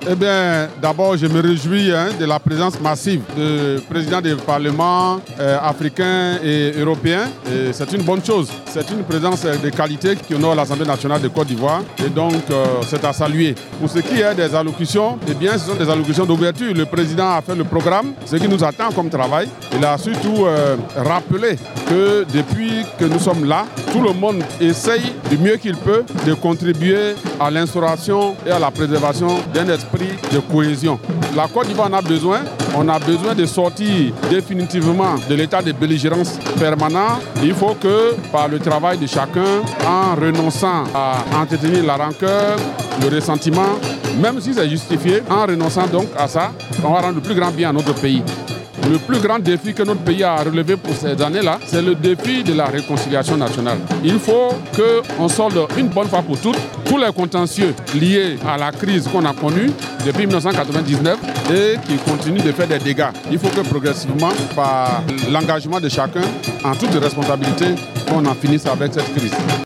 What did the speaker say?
Eh bien, d'abord, je me réjouis de la présence massive du président des parlements africains et européens. Et c'est une bonne chose. C'est une présence de qualité qui honore l'Assemblée nationale de Côte d'Ivoire. Et donc, c'est à saluer. Pour ce qui est des allocutions, eh bien, ce sont des allocutions d'ouverture. Le président a fait le programme, ce qui nous attend comme travail. Il a surtout rappelé que depuis que nous sommes là, tout le monde essaye du mieux qu'il peut de contribuer à l'instauration et à la préservation d'un esprit de cohésion. La Côte d'Ivoire en a besoin. On a besoin de sortir définitivement de l'état de belligérance permanent. Il faut que, par le travail de chacun, en renonçant à entretenir la rancœur, le ressentiment, même si c'est justifié, en renonçant donc à ça, on va rendre le plus grand bien à notre pays. Le plus grand défi que notre pays a relevé pour ces années-là, c'est le défi de la réconciliation nationale. Il faut qu'on solde une bonne fois pour toutes tous les contentieux liés à la crise qu'on a connue depuis 1999 et qui continuent de faire des dégâts. Il faut que progressivement, par l'engagement de chacun, en toute responsabilité, on en finisse avec cette crise.